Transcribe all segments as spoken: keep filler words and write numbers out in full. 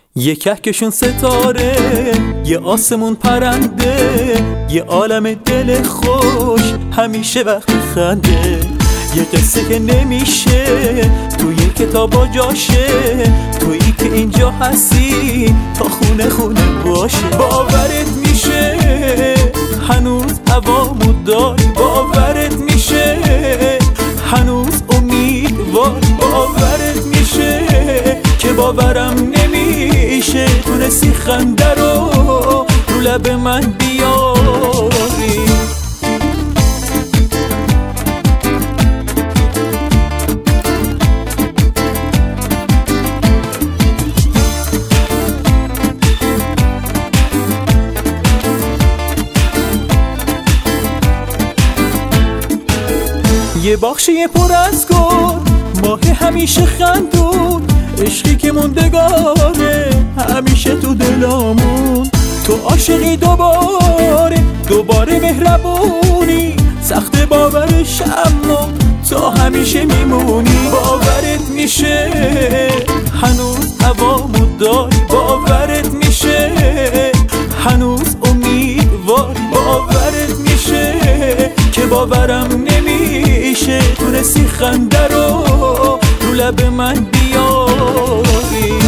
یه کهکشون ستاره، یه آسمون پرنده، یه عالم دل خوش همیشه وقت خنده. یه قصه که نمیشه توی کتابا جاشه، تویی که اینجا هستی تا خونه خونه باشه. باورت میشه هنوز هوامو داری، باورت میشه هنوز امیدواری، باورت میشه که باورم نمیشه تونستی خنده رو رو لب من بیاری. یه باخشی پر از گل، ماه همیشه خندون، عشقی که موندگاره همیشه تو دلامون. تو عاشقی دوباره دوباره مهربونی، سخت باورش اما تا همیشه میمونی. باورت میشه هنوز هوامو داری، باورت میشه هنوز امیدواری، باورت میشه که باورم نمیشه تونستی خنده رو رو لب من بیاری.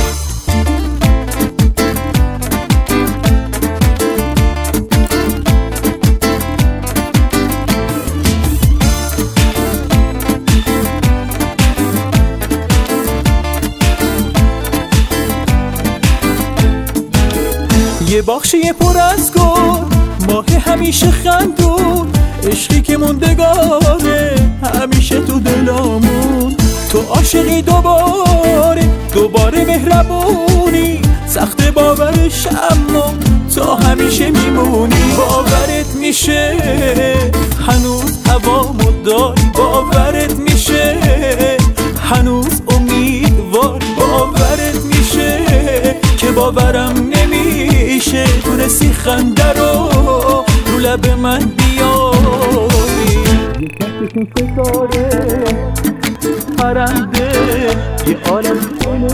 یه باخشی پر از گل، ماه همیشه خندون، عشقی که موندگاره همیشه تو دلامون. تو عاشقی دوباره دوباره مهربونی، سخت باورش اما تا همیشه میمونی. باورت میشه هنوز هوامو داری، باورت میشه هنوز امیدواری، باورت میشه که باورم نمیشه تونستی خنده رو رو لب من بیاری. یه کهکشون ستاره پرنده، یه عالم دل،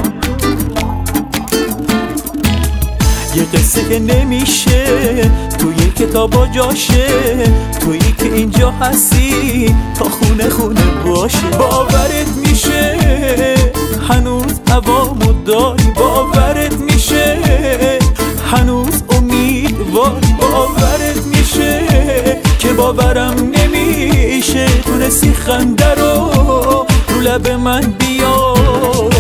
یه قصه که نمیشه توی کتابا جاشه، تویی که اینجا هستی تا خونه خونه باشه. باورت میشه هنوز هوامو داری، باورت میشه هنوز امیدواری، باورت میشه که باورم نمیشه تونستی خنده رو رو لب من بیاری.